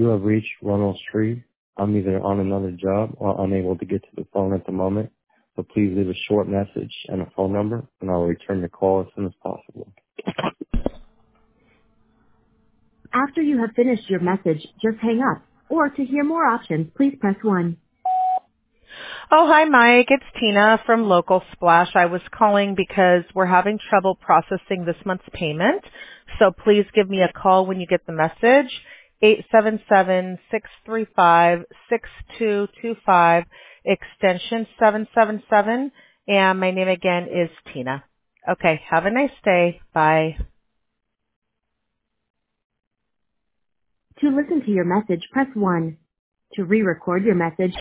You have reached Ronald Street. I'm either on another job or unable to get to the phone at the moment, so please leave a short message and a phone number, and I'll return the call as soon as possible. After you have finished your message, just hang up. Or to hear more options, please press 1. Oh, hi, Mike. It's Tina from Local Splash. I was calling because we're having trouble processing this month's payment. So please give me a call when you get the message. 877-635-6225, extension 777. And my name again is Tina. Okay, have a nice day. Bye. To listen to your message, press 1. To re-record your message,